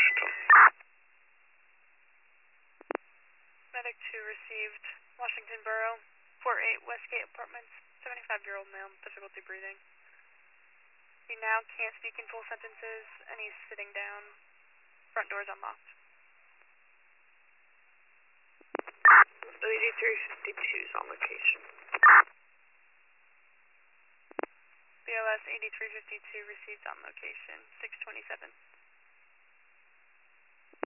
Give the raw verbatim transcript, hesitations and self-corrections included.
Washington. Medic two received Washington Borough, four eight Westgate Apartments, seventy-five-year-old male, difficulty breathing. He now can't speak in full sentences, and he's sitting down. Front door's unlocked. eighty-three fifty-two's on location. B O S eighty-three fifty-two received on location, six twenty-seven.